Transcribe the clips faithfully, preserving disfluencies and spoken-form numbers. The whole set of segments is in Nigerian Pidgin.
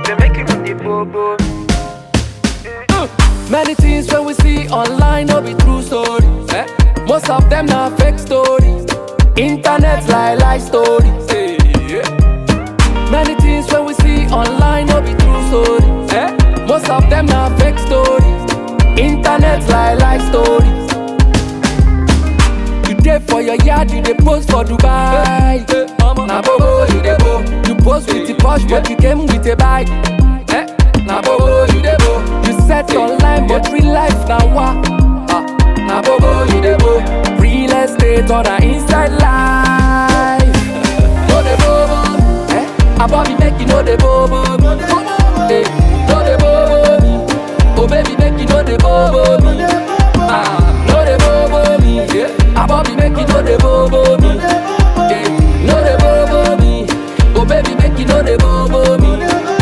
they make you with the bobo. Many things when we see online no be true stories. Eh? Most of them na fake stories. Internet lie lie stories. Eh, yeah. Many things when we see online no be true stories. Eh? Most of them na fake stories. Internet lie lie stories. You dey for your yard, you dey post for Dubai. Na bobo you dey bo. You post with the posh, but you came with a bike. Eh? Na bobo you dey bo. You set online, but real life na wa. Ah, na bobo you dey bo. Real estate or na inside life. No dey bobo. Eh? About me make you know dey bobo. Eh? No dey bobo me. Oh baby make you know dey bobo me. Ah, no dey bobo me. Yeah. About me make you know dey bobo me. Eh? No dey bobo me. Oh baby make you know dey bobo me.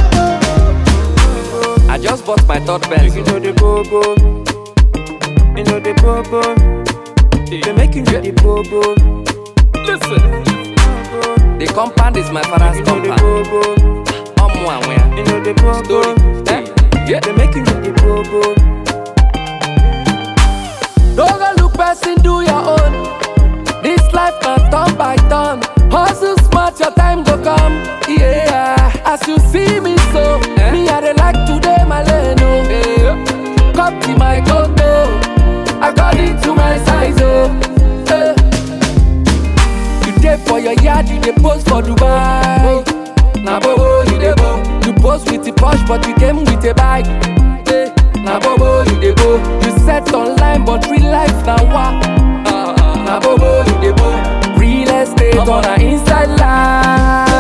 I just bought my third Benz. You know the bobo. You know the bobo. They make you with the bobo. Listen, the compound is my father's You know the compound. bobo. I'm one where You know the bobo. story. Eh? Yeah. They make you with the bobo. Don't go look person, do your own. This life na turn by turn. Hustle smart, your time go come. Yeah, as you see me so, Eh? me I dey like today my lane. Oh, yeah. Come to my condo, according to my size. Oh, eh. You dey for your yard, you dey post for Dubai. Na bobo you dey bo. You post with the posh, but you came with a bike. Eh. Na bobo you dey bo. You set online, but real life na wa. Na bobo you dey bo. Real estate on a inside life.